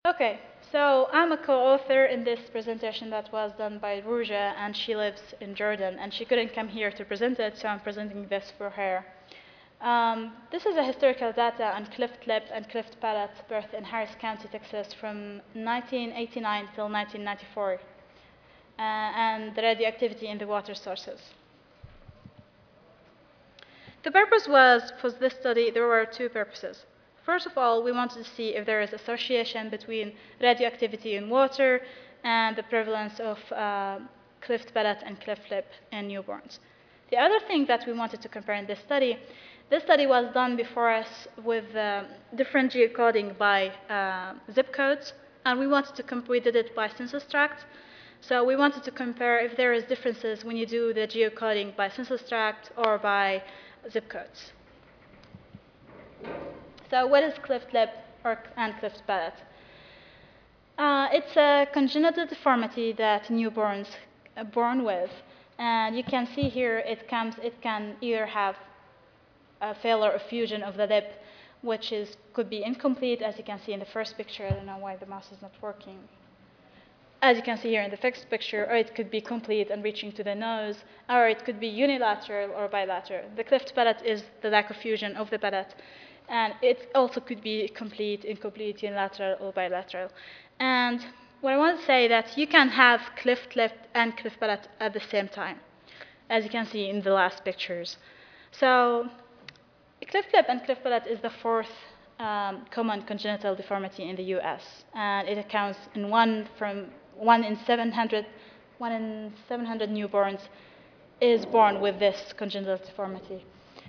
Okay, so I'm a co-author in this presentation that was done by Ruja, and she lives in Jordan, and she couldn't come here to present it, so I'm presenting this for her. This is a historical data on cleft lip and cleft palate birth in Harris County, Texas from 1989 till 1994, and the radioactivity in the water sources. The purpose was, for this study, there were two purposes. First of all, we wanted to see if there is association between radioactivity in water and the prevalence of cleft palate and cleft lip in newborns. The other thing that we wanted to compare in this study was done before us with different geocoding by zip codes, and we wanted to we did it by census tract. So we wanted to compare if there is differences when you do the geocoding by census tract or by zip codes. So what is cleft lip and cleft palate? It's a congenital deformity that newborns are born with. And you can see here it can either have a failure or fusion of the lip, which could be incomplete, as you can see in the first picture. I don't know why the mouse is not working. As you can see here in the first picture, or it could be complete and reaching to the nose, or it could be unilateral or bilateral. The cleft palate is the lack of fusion of the palate, and it also could be complete, incomplete, unilateral, or bilateral. And what I want to say that you can have cleft lip and cleft palate at the same time, as you can see in the last pictures. So cleft lip and cleft palate is the fourth common congenital deformity in the US, and it accounts in one in 700 newborns is born with this congenital deformity.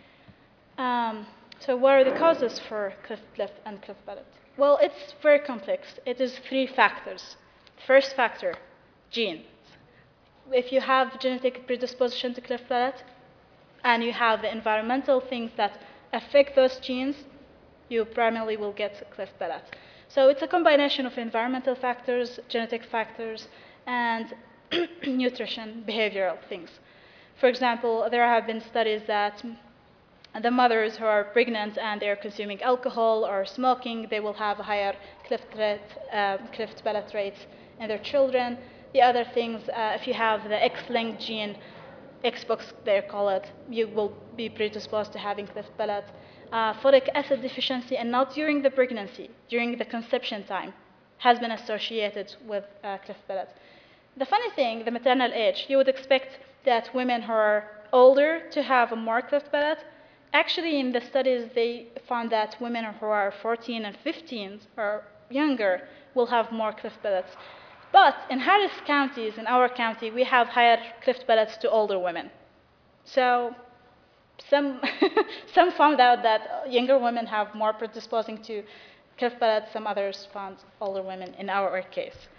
So what are the causes for cleft lip and cleft palate? Well, it's very complex. It is 3 factors. First factor, genes. If you have genetic predisposition to cleft palate, and you have the environmental things that affect those genes, you primarily will get cleft palate. So it's a combination of environmental factors, genetic factors, and nutrition, behavioral things. For example, there have been studies that the mothers who are pregnant and they're consuming alcohol or smoking, they will have a higher cleft palate rates in their children. The other things, if you have the X-linked gene, Xbox they call it, you will be predisposed to having cleft palate. Folic acid deficiency, and not during the pregnancy, during the conception time, has been associated with cleft palate. The funny thing, the maternal age, you would expect that women who are older to have a more cleft palate. Actually, in the studies, they found that women who are 14 and 15 or younger will have more cleft palates. But in Harris counties, in our county, we have higher cleft palates to older women. So some found out that younger women have more predisposing to cleft palates. Some others found older women in our case.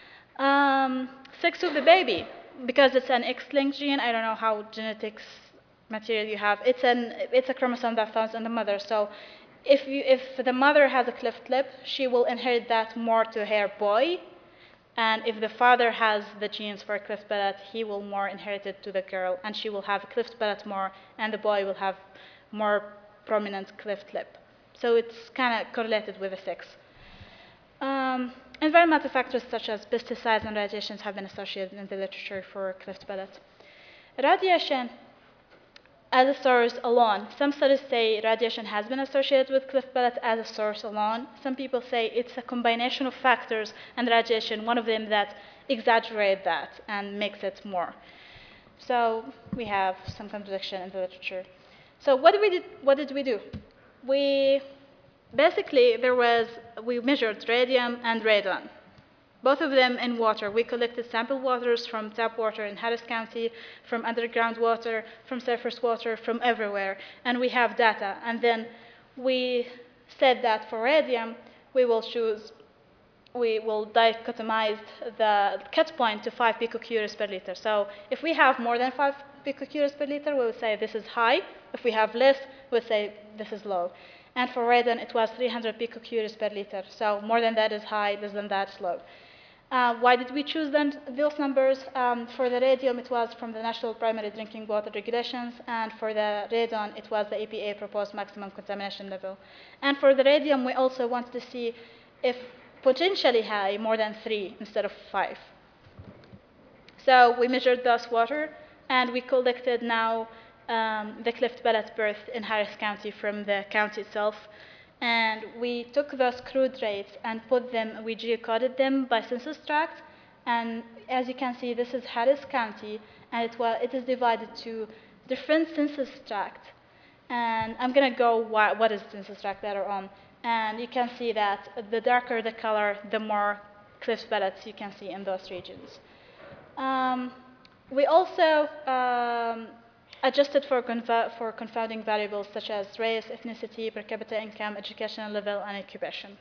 Sex of the baby, because it's an X-linked gene. I don't know how genetics material you have. It's a chromosome that found in the mother. So if the mother has a cleft lip, she will inherit that more to her boy. And if the father has the genes for cleft palate, he will more inherit it to the girl, and she will have cleft palate more, and the boy will have more prominent cleft lip. So it's kind of correlated with the sex. Environmental factors such as pesticides and radiations have been associated in the literature for cleft palate. Radiation as a source alone. Some studies say radiation has been associated with cleft palate as a source alone. Some people say it's a combination of factors and radiation, one of them that exaggerate that and makes it more. So we have some contradiction in the literature. So what did we do? Basically, we measured radium and radon, both of them in water. We collected sample waters from tap water in Harris County, from underground water, from surface water, from everywhere, and we have data. And then we said that for radium, we will dichotomize the cut point to 5 picocuries per liter. So if we have more than 5 picocuries per liter, we will say this is high. If we have less, we'll say this is low. And for radon, it was 300 picocuries per liter. So more than that is high, less than that is low. Why did we choose those numbers? For the radium, it was from the National Primary Drinking Water Regulations, and for the radon, it was the EPA proposed maximum contamination level. And for the radium, we also wanted to see if potentially high, more than 3 instead of 5. So we measured those water, and we collected now the cleft palate birth in Harris County from the county itself. And we took those crude rates and put them, we geocoded them by census tract. And as you can see, this is Harris County, and it is divided to different census tracts. And I'm going to go what is census tract later on. And you can see that the darker the color, the more cleft palates you can see in those regions. We also adjusted for confounding variables such as race, ethnicity, per capita income, educational level, and occupation.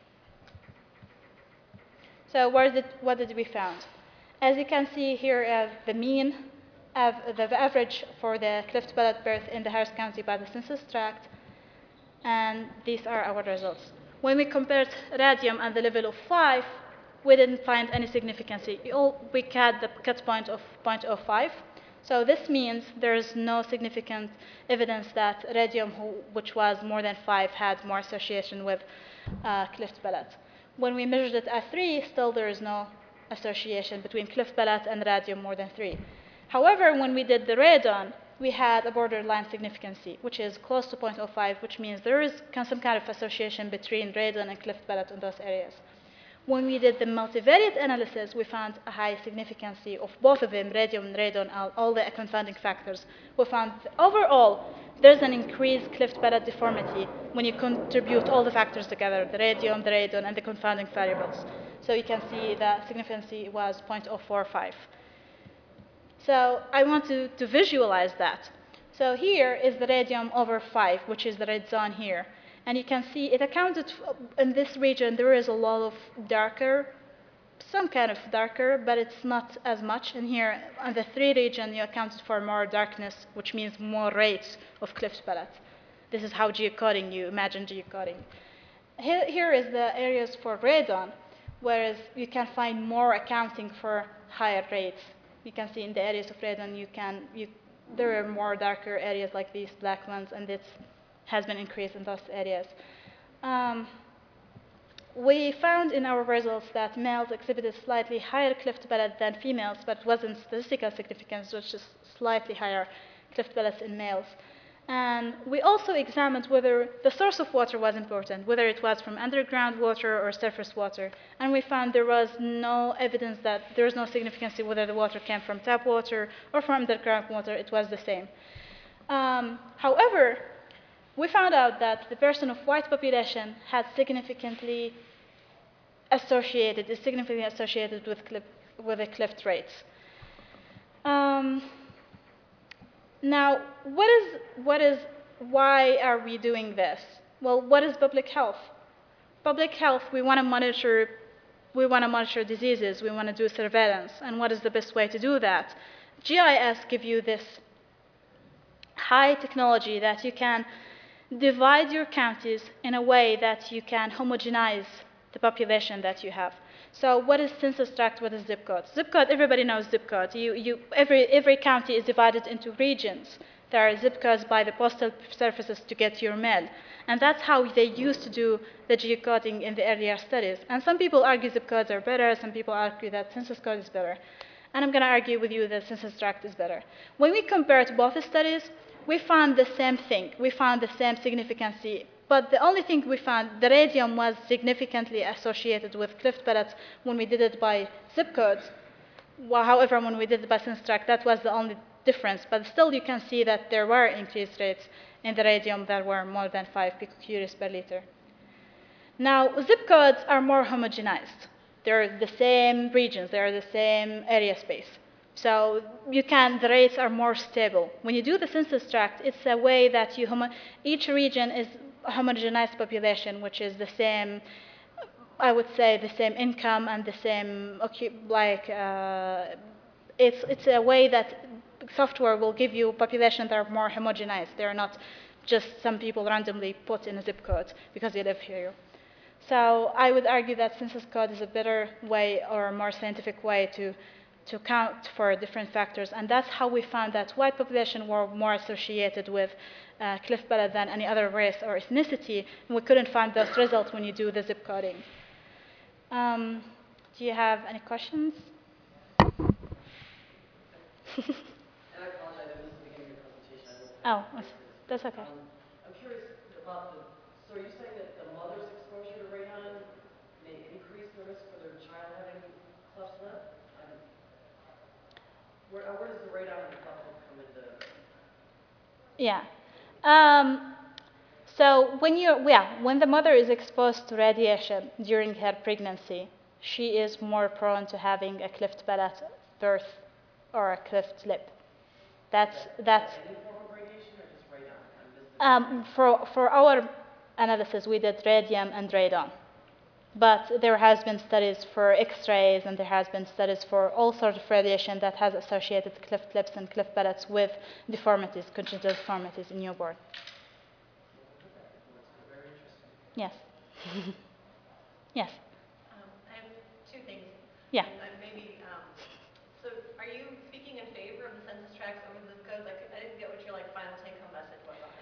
So what did we found? As you can see here, the mean, the average for the cleft palate birth in the Harris County by the census tract, and these are our results. When we compared radium at the level of 5, we didn't find any significance. We had the cut point of 0.05. So this means there is no significant evidence that radium, which was more than 5, had more association with cleft palate. When we measured it at 3, still there is no association between cleft palate and radium more than 3. However, when we did the radon, we had a borderline significance, which is close to 0.05, which means there is some kind of association between radon and cleft palate in those areas. When we did the multivariate analysis, we found a high significance of both of them, radium and radon, all the confounding factors. We found overall, there's an increased cleft palate deformity when you contribute all the factors together, the radium, the radon, and the confounding variables. So you can see the significance was 0.045. So I want to visualize that. So here is the radium over 5, which is the red zone here. And you can see it accounted in this region, there is a lot of darker, some kind of darker, but it's not as much. And here on the 3 region, you accounted for more darkness, which means more rates of cleft palate. This is how geocoding, you imagine geocoding. Here is the areas for radon, whereas you can find more accounting for higher rates. You can see in the areas of radon, there are more darker areas like these black ones, and it's has been increased in those areas. We found in our results that males exhibited slightly higher cleft palate than females, but wasn't statistical significance, which is slightly higher cleft palates in males. And we also examined whether the source of water was important, whether it was from underground water or surface water. And we found there was no evidence that there is no significance whether the water came from tap water or from underground water. It was the same. However, we found out that the person of white population had significantly associated with the cleft rates. Now, why are we doing this? Well, what is public health? Public health, we want to monitor diseases, we want to do surveillance, and what is the best way to do that? GIS give you this high technology that you can divide your counties in a way that you can homogenize the population that you have. So what is census tract, what is zip code? Zip code, everybody knows zip code. Every county is divided into regions. There are zip codes by the postal services to get your mail. And that's how they used to do the geocoding in the earlier studies. And some people argue zip codes are better, some people argue that census code is better. And I'm going to argue with you that census tract is better. When we compared both studies, we found the same thing. We found the same significance. But the only thing we found, the radium was significantly associated with cleft palates when we did it by zip codes. Well, however, when we did it by census tract, that was the only difference. But still, you can see that there were increased rates in the radium that were more than 5 picocuries per liter. Now, zip codes are more homogenized. They're the same regions. They're the same area space. So the rates are more stable. When you do the census tract, it's a way that each region is a homogenized population, which is the same, I would say, the same income and the same, it's a way that software will give you populations that are more homogenized. They're not just some people randomly put in a zip code because they live here. So I would argue that census code is a better way or a more scientific way to account for different factors. And that's how we found that white population were more associated with cleft palate than any other race or ethnicity. And we couldn't find those results when you do the zip coding. Um, do you have any questions? And I apologize, I missed the beginning of your presentation. Oh, that's okay. I'm curious about so are you saying that the mother's exposure to radon may increase the risk for their child having cleft lip? Where does the radon and cleft lip come into? Yeah. So when the mother is exposed to radiation during her pregnancy, she is more prone to having a cleft palate birth or a cleft lip. That's Any form of radiation or just radon? for our analysis we did radium and radon, but there has been studies for X-rays and there has been studies for all sorts of radiation that has associated cleft lips and cleft palates with deformities, congenital deformities in newborn. Very interesting. Yes. Yes. I have two things. Yeah. Maybe, so are you speaking in favor of the census tracts over the zip codes? I didn't get what your final take-home message was on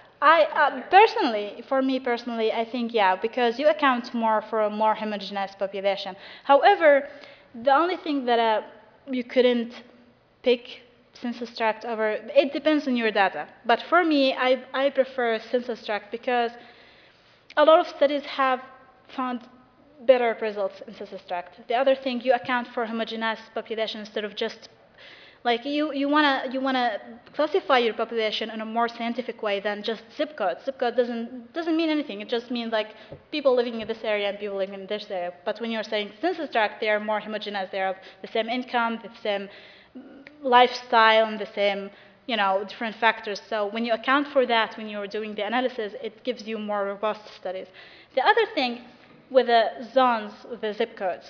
that. For me personally, I think yeah, because you account more for a more homogeneous population. However, the only thing that you couldn't pick census tract over, it depends on your data. But for me, I prefer census tract because a lot of studies have found better results in census tract. The other thing, you account for homogeneous population instead of just like you wanna classify your population in a more scientific way than just zip code. Zip code doesn't mean anything. It just means like people living in this area and people living in this area. But when you're saying census tract, they are more homogeneous. They have the same income, the same lifestyle, and the same different factors. So when you account for that, when you're doing the analysis, it gives you more robust studies. The other thing with the zones, with the zip codes,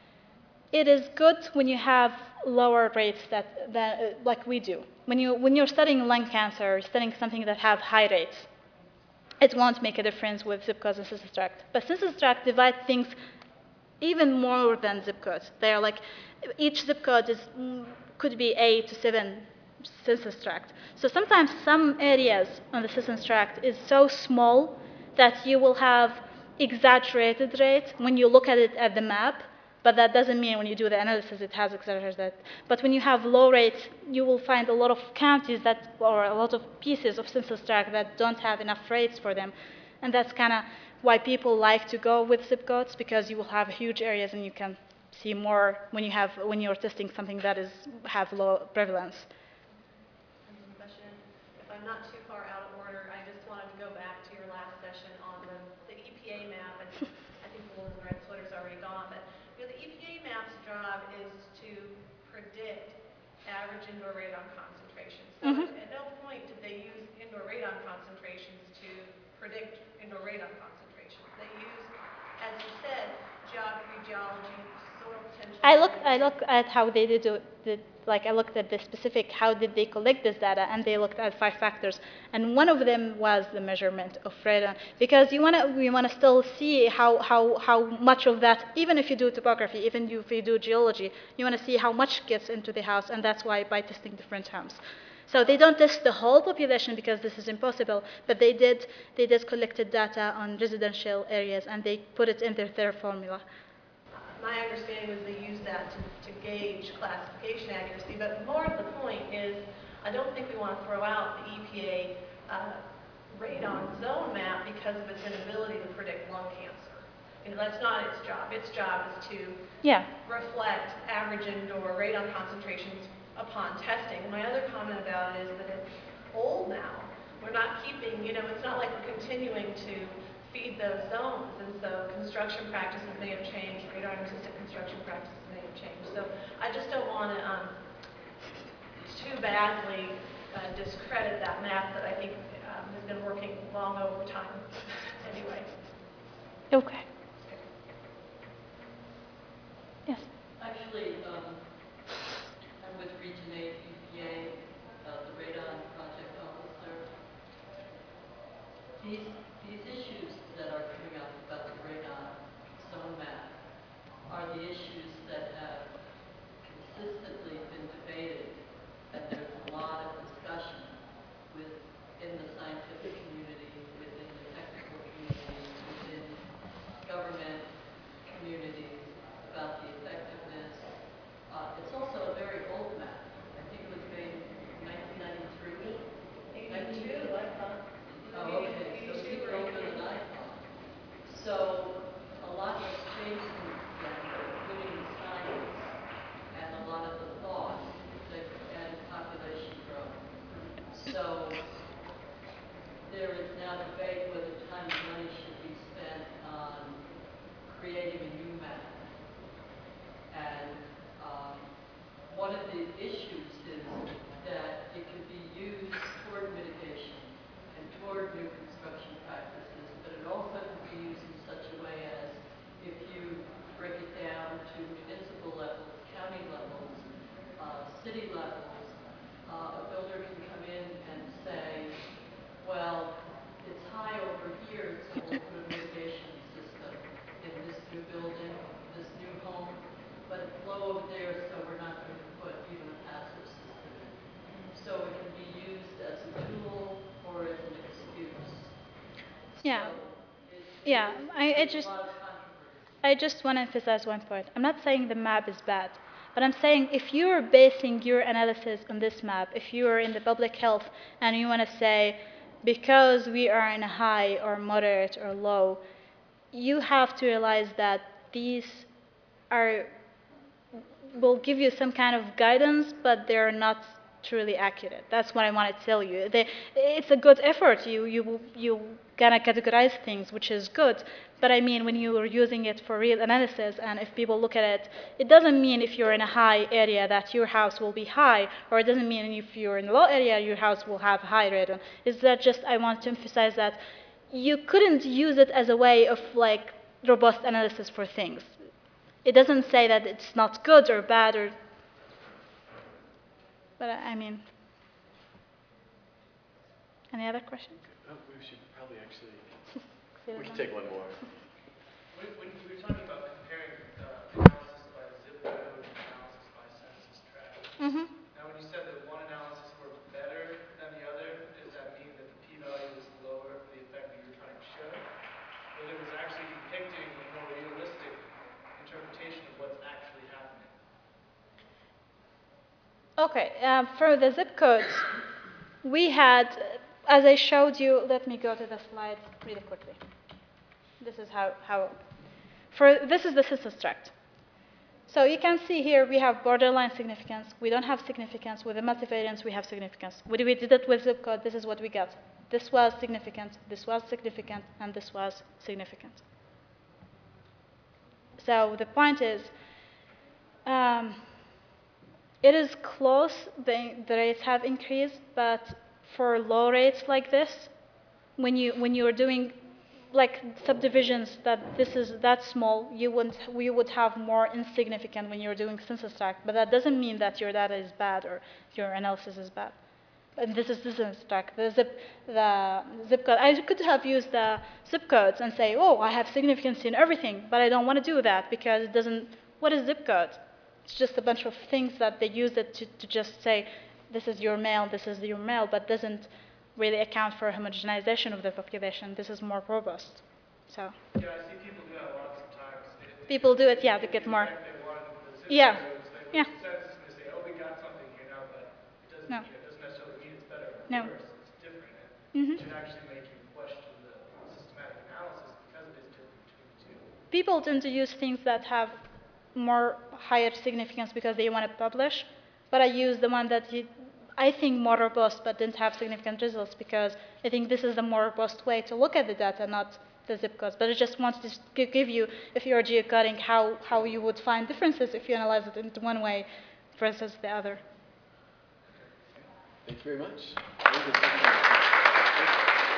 it is good when you have lower rates like we do. When you're studying lung cancer or studying something that have high rates, it won't make a difference with zip codes and census tract. But census tract divide things even more than zip codes. They are like each zip code could be 8 to 7 census tract. So sometimes some areas on the census tract is so small that you will have exaggerated rate when you look at it at the map, but that doesn't mean when you do the analysis it has exaggerated. But when you have low rates, you will find a lot of counties or a lot of pieces of census tract that don't have enough rates for them. And that's kind of why people like to go with zip codes, because you will have huge areas and you can see more when you're testing something that have low prevalence. Question. If I'm not too far out of order, I just wanted to go back to your last session on the EPA map, and I think the one in the red sweater's already gone, but the EPA map's job is to predict average indoor radon concentrations. So at no point did they use indoor radon concentrations to predict indoor radon concentrations. They use, as you said, geography, geology, soil potential. I looked at how they did it. Like I looked at the specific how did they collect this data, and they looked at 5 factors, and one of them was the measurement of radon, because we wanna still see how much of that, even if you do topography, even if you do geology, you wanna see how much gets into the house, and that's why by testing different homes. So they don't test the whole population because this is impossible, but they did collected data on residential areas and they put it in their formula. My understanding was they use that to gauge classification accuracy, but more to the point is I don't think we want to throw out the EPA radon zone map because of its inability to predict lung cancer. That's not its job. Its job is to reflect average indoor radon concentrations upon testing. My other comment about it is that it's old now. We're not keeping, it's not like we're continuing to feed those zones, and so construction practices may have changed, radon-resistant construction practices may have changed. So I just don't want to too badly discredit that map that I think has been working long over time. Anyway. Okay. Yes. Actually, I'm with Region 8 EPA, the radon project officer. These issues that are coming up about the radon zone map are the issues that have consistently been debated, and there's a lot of discussion within the scientific community, within the technical community, within government communities city levels, a builder can come in and say, well, it's high over here, so we'll put a mitigation system in this new building, this new home, but it's low over there, so we're not going to put even a passive system in. So it can be used as a tool or as an excuse. Yeah. So Yeah, there's a lot of controversy. I just want to emphasize one point. I'm not saying the map is bad, but I'm saying if you're basing your analysis on this map, if you are in the public health and you want to say, because we are in a high or moderate or low, you have to realize that these are will give you some kind of guidance, but they're not truly accurate. That's what I want to tell you. It's a good effort. You gonna categorize things, which is good. But I mean, when you are using it for real analysis, and if people look at it, it doesn't mean if you're in a high area that your house will be high, or it doesn't mean if you're in a low area your house will have a high radon. Is that just I want to emphasize that you couldn't use it as a way of like robust analysis for things. It doesn't say that it's not good or bad or, but I mean, any other questions? Oh, we should probably actually, See we this can one? take one more. When we were talking about comparing analysis by zip code and analysis by census tract, Mm-hmm. now when you said that one analysis worked better than the other, does that mean that the p-value was lower for the effect that you were trying to show? Or that it was actually depicting a more realistic interpretation of what's actually happening? Okay, for the zip codes, we had, as I showed you, let me go to the slide really quickly. This is this is the census tract. So you can see here we have borderline significance. We don't have significance. With the multivariance, we have significance. When we did it with zip code, this is what we got. This was significant, and this was significant. So the point is, it is close, the rates have increased, but for low rates like this, when you are doing like subdivisions that small, we would have more insignificant when you're doing census tract, but that doesn't mean that your data is bad or your analysis is bad. And this is the census tract, the zip code. I could have used the zip codes and say, oh, I have significance in everything, but I don't want to do that because it doesn't, what is zip code? It's just a bunch of things that they use it to just say, this is your male, but doesn't really account for homogenization of the population. This is more robust. So Yeah, I see people do that a lot sometimes. people do it, yeah, to get more. Yeah. Yeah. Yeah. Census, and they say, oh, we got something here now, but it doesn't, No. it doesn't necessarily mean it's better or No. worse. It's different. Mhm. It should actually make you question the systematic analysis because it is different between the two. People tend to use things that have more higher significance because they want to publish, but I use the one that I think more robust but didn't have significant results because I think this is the more robust way to look at the data, not the zip codes. But it just wants to give you, if you're geocoding, how you would find differences if you analyze it into one way versus the other. Thank you very much.